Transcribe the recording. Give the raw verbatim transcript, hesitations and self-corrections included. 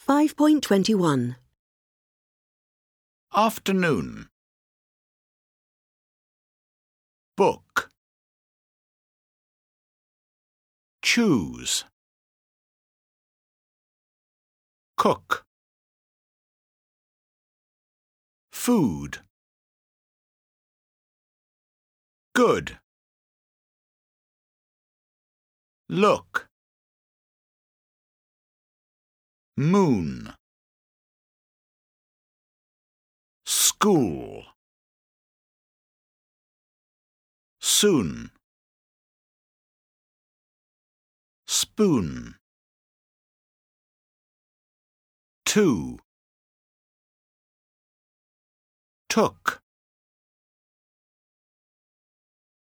five point twenty-one. Afternoon. Book. Choose. Cook. Food. Good. Look. Moon. School. Soon. Spoon. Two. Took.